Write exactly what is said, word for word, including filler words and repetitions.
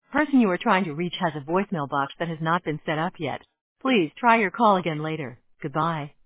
person you are trying to reach has a voicemail box that has not been set up yet. Please try your call again later. Goodbye.